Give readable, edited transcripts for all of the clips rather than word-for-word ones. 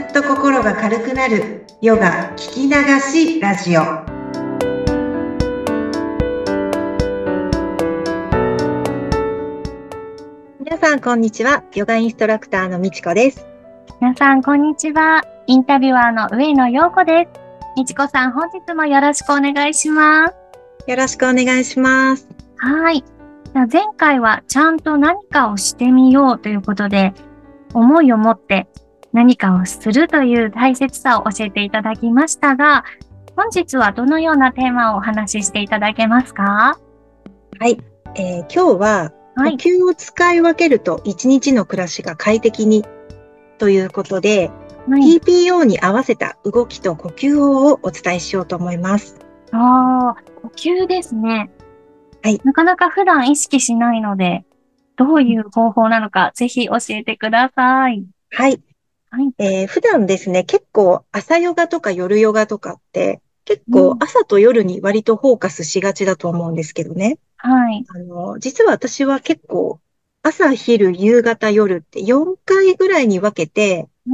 っと心が軽くなるヨガ聞き流しラジオ。皆さんこんにちは。ヨガインストラクターのみちこです。 皆さん、こんにちは。インタビュアーの上野陽子です。みちこさん、本日もよろしくお願いします。 よろしくお願いします。 はい。じゃあ前回はちゃんと何かをしてみようということで、思いを持って何かをするという大切さを教えていただきましたが、本日はどのようなテーマをお話ししていただけますか？ はい、今日は呼はい。 吸を使い分けると一日の暮らしが快適にということで、 はい。 TPO に合わせた動きと呼吸法をお伝えしようと思います。 呼吸ですね。 はい。 なかなか普段意識しないので、どういう方法なのか、ぜひ教えてください。 はい。 はい。 普段ですね、結構朝ヨガとか夜ヨガとかって結構うん。 朝と夜に割とフォーカスしがちだと思うんですけどね。 はい。 実は私は結構朝、昼、夕方、夜って4回ぐらいに分けてうん。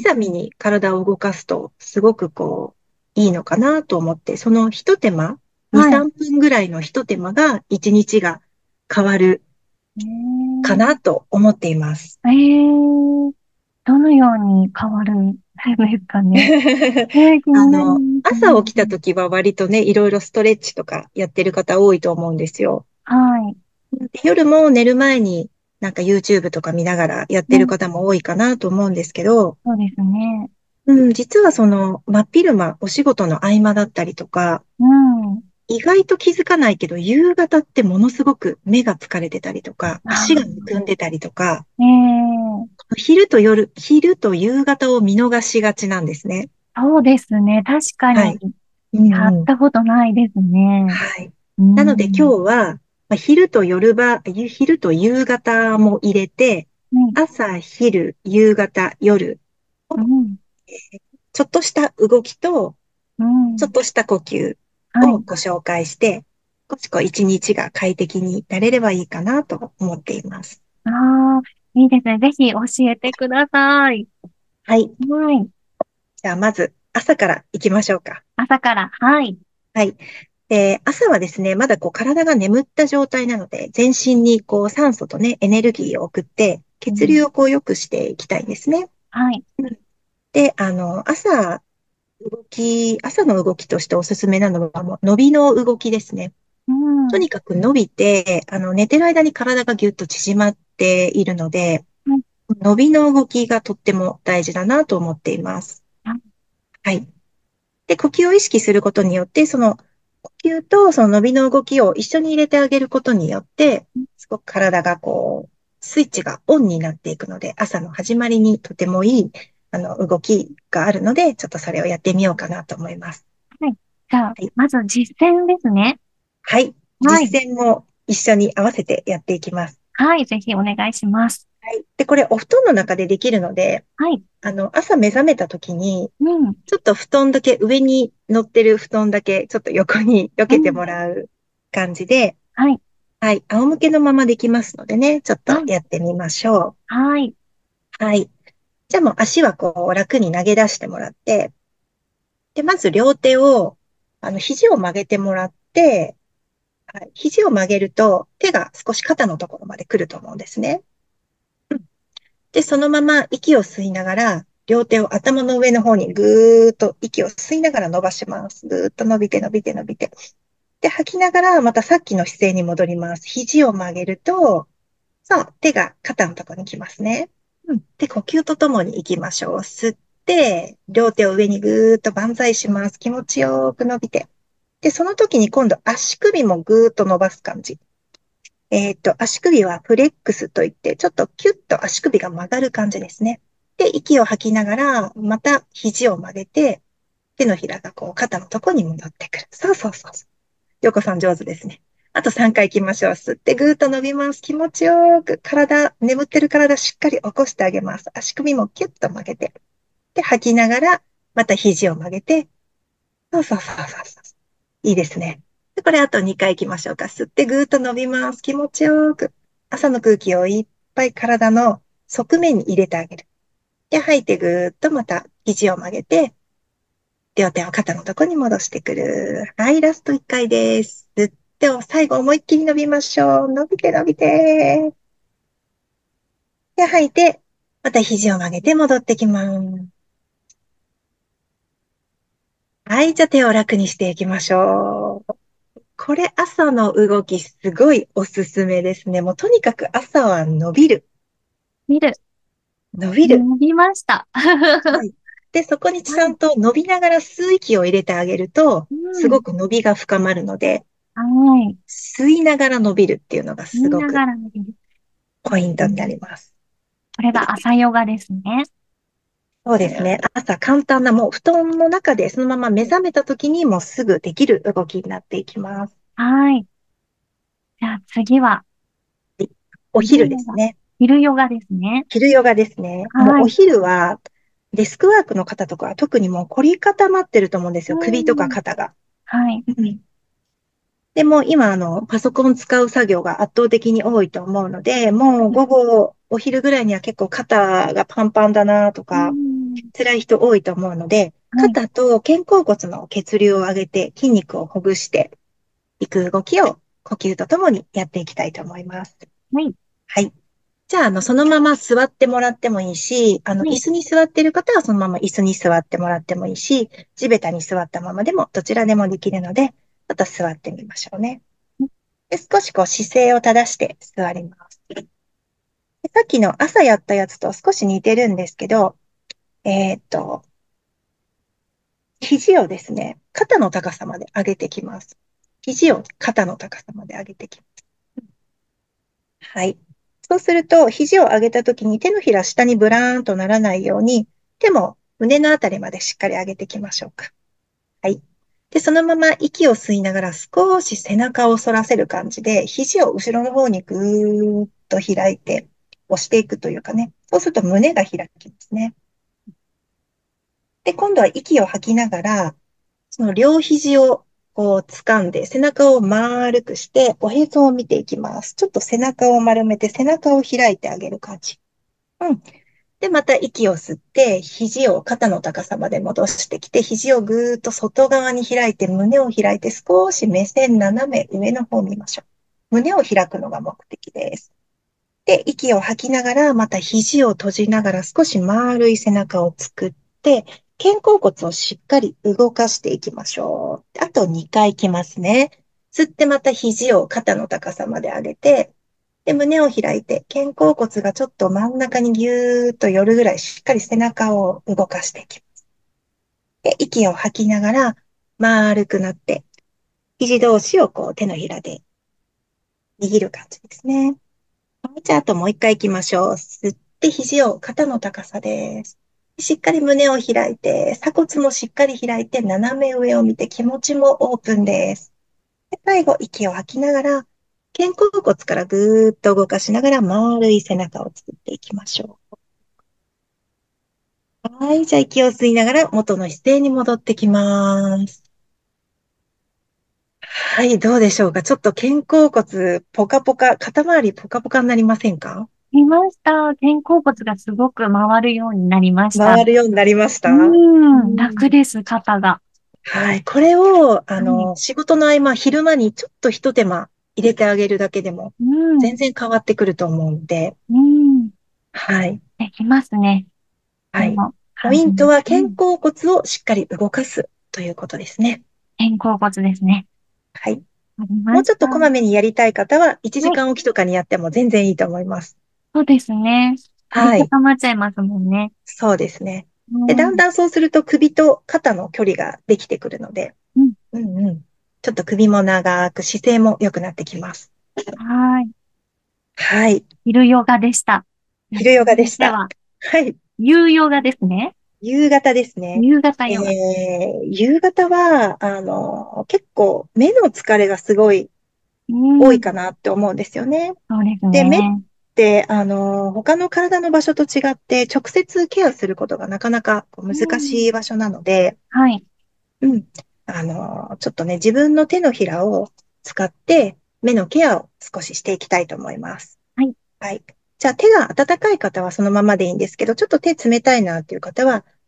小刻みに体を動かすとすごくいいのかなと思って、その一手間、2、 はい。 3分ぐらいの一手間が1日が変わるかなと思っています。 どのように変わるんですかね。気になります朝起きたね。 時は割とね、いろいろストレッチとかやってる方多いと思うんですよ。 はい。 で夜も寝る前になんか YouTube とか見ながらやってるうん。 方も多いかなと思うんですけど、 そうですね。 うん、実はその真っ昼間お仕事の合間だったりとか、 うん。 意外と気づかないけど夕方ってものすごく目が疲れてたりとか、足がむあくんでたりとか、 ー、 昼と夕方を見逃しがちなんですね。 そうですね。確かに、 はい。うんうん。 やったことないですね。 はい。 うなので今日ん。 は、昼と夕方も入れて、 はい。 朝、昼、夕方、夜を、 うん。 ちょっとした動きと、 うん。 ちょっとした呼吸はい。 をご紹介して、少し一日が快適になれればいいかなと思っています。 ああ、いいですね。ぜひ教えてください。 はい。 はい。 じゃあまず朝から行きましょうか。 朝から、はい。 はい。朝はですね、まだ体が眠った状態なので、全身に酸素とね、エネルギーを送って、血流うん。 を良くしていきたいんですね。 はい。 うん。で、朝の動きとしておすすめなのは、もう伸びの動きですね。 うん。 とにかく伸びて、寝てる間に体がぎゅっと縮まっているので、 はい。 伸びの動きがとっても大事だなと思っています。はい。で、呼吸を意識することによって、その呼吸とその伸びの動きを一緒に入れてあげることによって、すごく体がスイッチがオンになっていくので、朝の始まりにとてもいい、動きがあるので、ちょっとそれをやってみようかなと思います。 はい。じゃあ、 はい。 まず実践ですね。 はい。 はい。 実践も一緒に合わせてやっていきます。 はい。ぜひお願いします。 はい。で、これお布団の中でできるので、 はい。 朝目覚めた時に、 うん。 ちょっと布団だけ、上に乗ってる布団だけ、ちょっと横に避けてうん。 もらう感じで、 はい。 はい、仰向けのままできますのでね、ちょっとはい。 やってみましょはい。 う。はい。じゃあもう足は楽に投げ出してもらって、で、まず両手を、肘を曲げてもらって、はい、肘を曲げると手が少し肩のところまで来ると思うんですね。うん。で、そのまま息を吸いながら、両手を頭の上の方にぐーっと息を吸いながら伸ばします。ぐーっと伸びて伸びて伸びて。で、吐きながらまたさっきの姿勢に戻ります。肘を曲げると、そう、手が肩のところに来ますね。うん。で、呼吸とともに行きましょう。吸って、両手を上にぐーっと万歳します。気持ちよく伸びて。で、その時に今度足首もぐーっと伸ばす感じ。足首はフレックスといって、ちょっとキュッと足首が曲がる感じですね。で、息を吐きながら、また肘を曲げて、手のひらが肩のところに戻ってくる。そうそうそうそう。よこさん上手ですね。あと3回行きましょう。吸ってぐーっと伸びます。気持ちよく眠ってる体しっかり起こしてあげます。足首もキュッと曲げて。で、吐きながら、また肘を曲げて。そうそうそうそうそう。いいですね。で、これあと2回行きましょうか。吸ってぐーっと伸びます。気持ちよく。朝の空気をいっぱい体の側面に入れてあげる。で、吐いてぐーっとまた肘を曲げて、両手を肩のとこに戻してくる。はい、ラスト1回です。吸って、最後思いっきり伸びましょう。伸びて伸びて。で、吐いて、また肘を曲げて戻ってきます。はい、じゃあ手を楽にしていきましょう。これ朝の動きすごいおすすめですね。もうとにかく朝は伸びる。 見る。 伸びる。 伸びました。ははい。で、そこにちゃんい。 と伸びながら吸う息を入れてあげると、 うん。 すごく伸びが深まるので、 はい。 吸いながら伸びるっていうのが見なすごくがら伸びる。 ポイントになうん。 ります。 これが朝ヨガですね。 そうですね。朝簡単な、もう布団の中でそのまま目覚めた時にもうすぐできる動きになっていきます。 はい。じゃあ次は、 お昼で昼ヨガ。 すね。 昼ヨガですね。 昼ヨガですね。もうおはい。 昼は、デスクワークの方とかは特にもう凝り固まってると思うんですうよ。首とかん。 肩が。 はい。 うん。でも今、パソコン使う作業が圧倒的に多いと思うので、もう午後、お昼ぐらいには結構肩がパンパンだなとうか、 ん。 辛い人多いと思うので、 はい。 肩と肩甲骨の血流を上げて筋肉をほぐしていく動きを呼吸とともにやっていきたいと思います。 はい。 はい。じゃあ、そのまま座ってもらってもいいし、椅はい。 子に座っている方はそのまま椅子に座ってもらってもいいし、地べたに座ったままでもどちらでもできるので、ちょっと座ってみましょうね。で、少しこう姿勢を正して座ります。で、さっきの朝やったやつと少し似てるんですけど、えーっと、肘をですね、肩の高さまで上げてきます。肘を肩の高さまで上げてきます。はい。そうすると、肘を上げたときに手のひら下にブラーンとならないように、手も胸のあたりまでしっかり上げていきましょうか。はい。で、そのまま息を吸いながら少し背中を反らせる感じで、肘を後ろの方にぐーっと開いて押していくというかね。そうすると胸が開きますね。で、今度は息を吐きながら、その両肘をこう掴んで背中を丸くしておへそを見ていきます。ちょっと背中を丸めて背中を開いてあげる感じ。うん。で、また息を吸って、肘を肩の高さまで戻してきて、肘をぐーっと外側に開いて、胸を開いて、少し目線斜め上の方を見ましょう。胸を開くのが目的です。で、息を吐きながら、また肘を閉じながら少し丸い背中を作って、肩甲骨をしっかり動かしていきましょう。あと2回いきますね。吸ってまた肘を肩の高さまで上げて、で、胸を開いて、肩甲骨がちょっと真ん中にぎゅーっと寄るぐらいしっかり背中を動かしていきます。で、息を吐きながら丸くなって、肘同士をこう手のひらで握る感じですね。じゃあ、あともう一回行きましょう。吸って肘を肩の高さです。しっかり胸を開いて、鎖骨もしっかり開いて、斜め上を見て気持ちもオープンです。で、最後、息を吐きながら、肩甲骨からぐーっと動かしながら丸い背中を作っていきましょう。はい。じゃあ、息を吸いながら元の姿勢に戻ってきます。はい。どうでしょうか。ちょっと肩甲骨、ポカポカ、肩周りポカポカになりませんか？ 見ました。肩甲骨がすごく回るようになりました。 回るようになりましうた？ 楽です、肩が。 はい。これを、 はい。 仕事の合間、昼間にちょっと一手間入れてあげるだけでも、 うん、 全然変わってくると思うんで、 うん、 はい。 できますね。 はい。 でも、 ポイントは肩うん、 甲骨をしっかり動かすということですね。 肩甲骨ですね。 はい。 ありました。 もうちょっとこまめにやりたい方は、1 はい。 時間おきとかにやっても全然いいと思います。 そうですね。凝りはい。 固まっちゃいますもんね。 そうですね。で、だんうん、 だんそうすると首と肩の距離ができてくるので、 うん、 うんうん。ちょっと首も長く姿勢も良くなってきます。 はい。 はい。 昼ヨガでした。じゃあ昼ヨガ続でした。 いては、 はい。 夕ヨガですね。 夕方ですね。 夕方ヨガ。 夕方は、結構目の疲れがすごいう多いん、 かなって思うんですよね。 そうですで、目っね。 て、他の体の場所と違って、直接ケアすることがなかなかこうう難しいん、 場所なので、 はい、 うん。ちょっとね、自分の手のひらを使って目のケアを少ししていきたいと思います。 はい、 はい。じゃあ手が温かい方はそのままでいいんですけど、ちょっと手冷たいなっていう方は、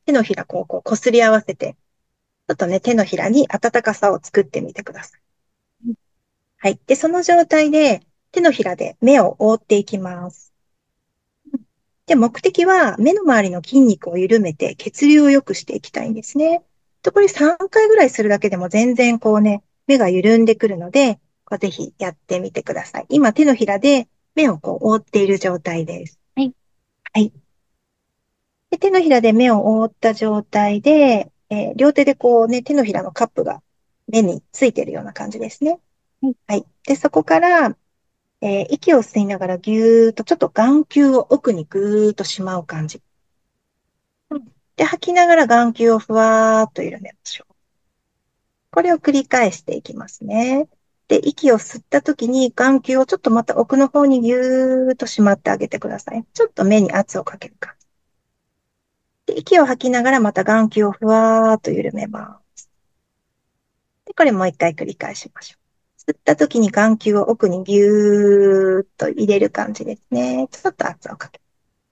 手のひらこう擦り合わせて、ちょっとね、手のひらに温かさを作ってみてください。はい。で、その状態で、手のひらで目を覆っていきます。で、目的は目の周りの筋肉を緩めて血流を良くしていきたいんですね。と、これ3回ぐらいするだけでも全然こうね、目が緩んでくるので、こうぜひやってみてください。今手のひらで目をこう覆っている状態です。 はい。 はい。で、手のひらで目を覆った状態で、両手でこうね、手のひらのカップが目についているような感じですね。 はい。 はい。で、そこから、息を吸いながらぎゅーっと、ちょっと眼球を奥にぐーっとしまう感じ。うん。で、吐きながら眼球をふわーっと緩めましょう。これを繰り返していきますね。で、息を吸った時に眼球をちょっとまた奥の方にぎゅーっとしまってあげてください。ちょっと目に圧をかける感じ。で、息を吐きながらまた眼球をふわーっと緩めます。で、これもう一回繰り返しましょう。吸った時に眼球を奥にぎゅーっと入れる感じですね。ちょっと圧をかける。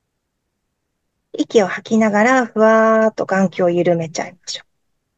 息を吐きながらふわーっと眼球を緩めちゃいましょ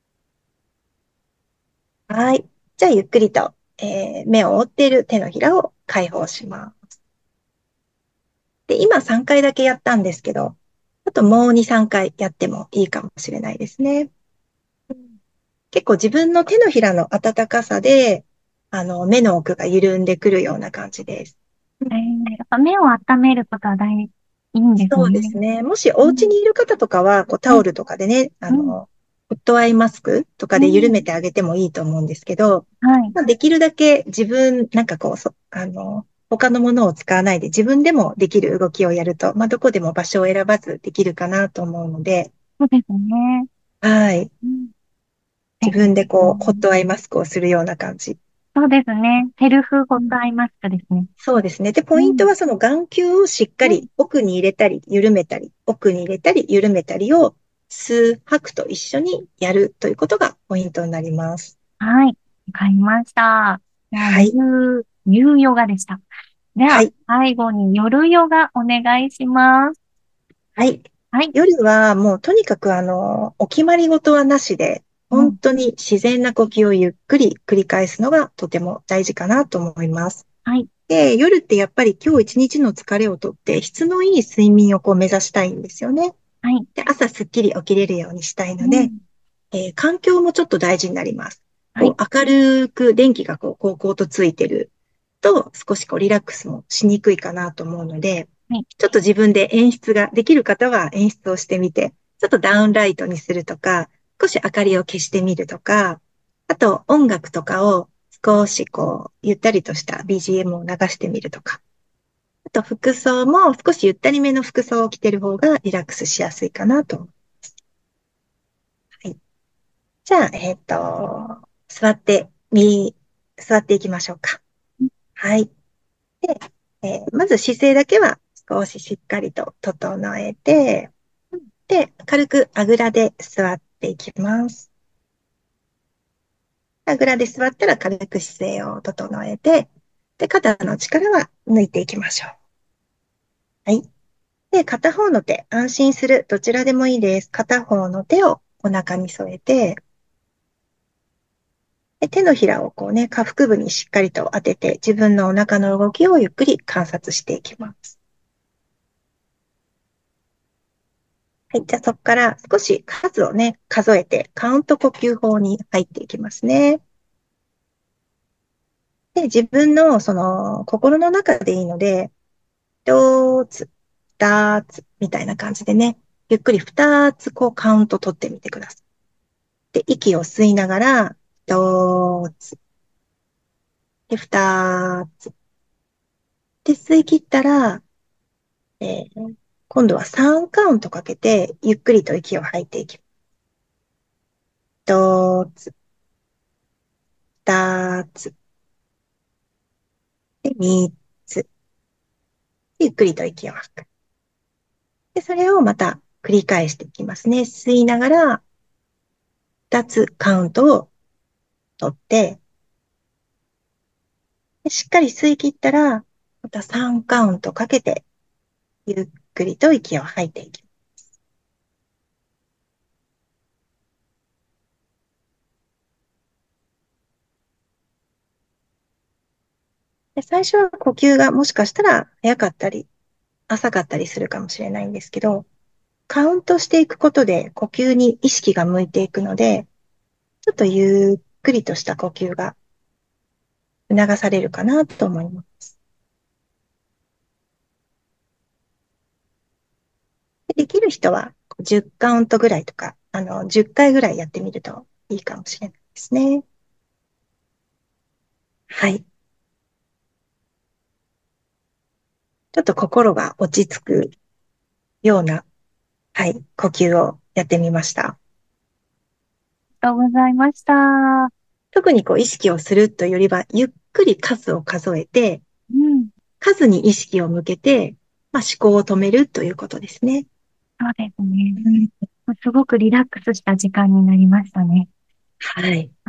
う。はい。じゃあゆっくりと、目を覆っている手のひらを解放します。で、今3回だけやったんですけど、あともう2、3回やってもいいかもしれないですね。うん。結構自分の手のひらの温かさで、目の奥が緩んでくるような感じです。うん。 やっぱ目を温めることはいいんですそうでね。 すね。もしお家うん。 にいる方とかは、こうタはい。 オルとかでね、 うん。 ホットアイマスクとかで緩うん。 めてあげてもいいと思うんですけど、 はい。 まあ、できるだけ自分、なんかこう、他のものを使わないで自分でもできる動きをやると、まあ、どこでも場所を選ばずできるかなと思うので、 そうですね。 はい。 うん。ぜ自ひ。 分でこう、ホッうん。 トアイマスクをするような感じ。 そうですね。セルフホッうん。 トアイマスクですね。 そうですね。で、ポうん。 イントはその眼球をしっかうん。 り奥に入れたり、緩めたり、奥に入れたり、緩めたりを吸う、吐くと一緒にやるということがポイントになります。 はい。わかりました。じゃあ、 はい。 夕ヨガでした。では、 はい。 最後に夜ヨガお願いします。 はい。 はい。 夜はもうとにかくお決まり事はなしで、 うん。 本当に自然な呼吸をゆっくり繰り返すのがとても大事かなと思います。 はい。 で、夜ってやっぱり今日一日の疲れをとって質のいい睡眠をこう目指したいんですよね。 はい。 で、朝すっきり起きれるようにしたいので、 うん。 環境もちょっと大事になります。 はい。 こう明るく電気がこう、こうこうとついてると少しこうリラックスもしにくいかなと思うので、 はい。 ちょっと自分で演出ができる方は演出をしてみて、ちょっとダウンライトにするとか、少し明かりを消してみるとか、あと音楽とかを少しこう、ゆったりとした BGM を流してみるとか、あと服装も少しゆったりめの服装を着てる方がリラックスしやすいかなと思います。はい。じゃあ、座って座っていきましょうか。はい。で、まず姿勢だけは少ししっかりと整えて、で、軽くあぐらで座っていきます。あぐらで座ったら軽く姿勢を整えて、で、肩の力は抜いていきましょう。はい。で、片方の手、安心する、どちらでもいいです。片方の手をお腹に添えて、で手のひらをこうね、下腹部にしっかりと当てて、自分のお腹の動きをゆっくり観察していきます。はい。じゃあそこから少し数をね、数えて、カウント呼吸法に入っていきますね。で、自分のその心の中でいいので、一つ、二つ、みたいな感じでね、ゆっくり二つこうカウント取ってみてください。で、息を吸いながら、一つ、で、二つ。で、吸い切ったら、今度は3カウントかけて、ゆっくりと息を吐いていきます。一つ、二つ、で、三つ。ゆっくりと息を吐く。で、それをまた繰り返していきますね。吸いながら、二つカウントを取って、でしっかり吸い切ったら、また3カウントかけて、ゆっくりと息を吐いていきます。 で最初は呼吸がもしかしたら早かったり、浅かったりするかもしれないんですけど、カウントしていくことで呼吸に意識が向いていくので、ちょっとゆっくりとした呼吸が促されるかなと思います。できる人は10カウントぐらいとか、10回ぐらいやってみるといいかもしれないですね。はい。ちょっと心が落ち着くような、はい、呼吸をやってみました。 ありがとうございました。う特に意識をするというよりは、ゆっくり数を数えて、 ん。 数に意識を向けて、思考を止めるということですね。 そうですね。 うん、 すごくリラックスした時間になりましたね。 はい。 はい。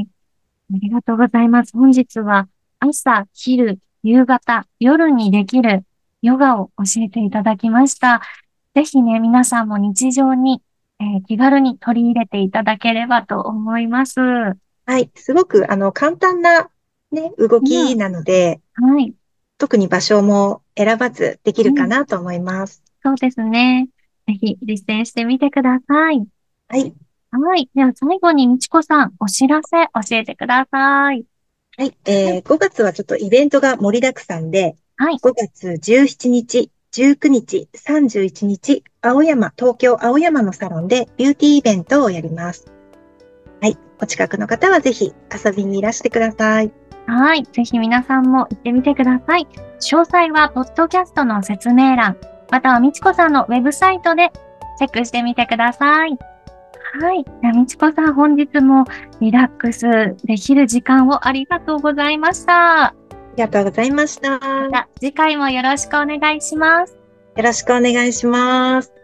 ありがとうございます。本日は朝、昼、夕方、夜にできるヨガを教えていただきました。ぜひね、皆さんも日常に、気軽に取り入れていただければと思います。うはい。すごく、簡単な、ね、動きん。 なので、 はい。 特に場所も選ばずできるかうん。 なと思います。 そうですね。ぜひ実践してみてください。 はい。 はい。では最後にみちこさん、お知らせ教えてください。 はい。 はい。 5月はちょっとイベントが盛りだくさんで、 はい。 5月17日、19日、31日、東京青山のサロンでビューティーイベントをやります。はい。お近くの方はぜひ遊びにいらしてください。 はい。ぜひ皆さんも行ってみてください。詳細は、ポッドキャストの説明欄、またはみちこさんのウェブサイトでチェックしてみてください。はい。ではみちこさん、本日もリラックスできる時間をありがとうございました。 ありがとうございました。 また次回もよろしくお願いします。 よろしくお願いします。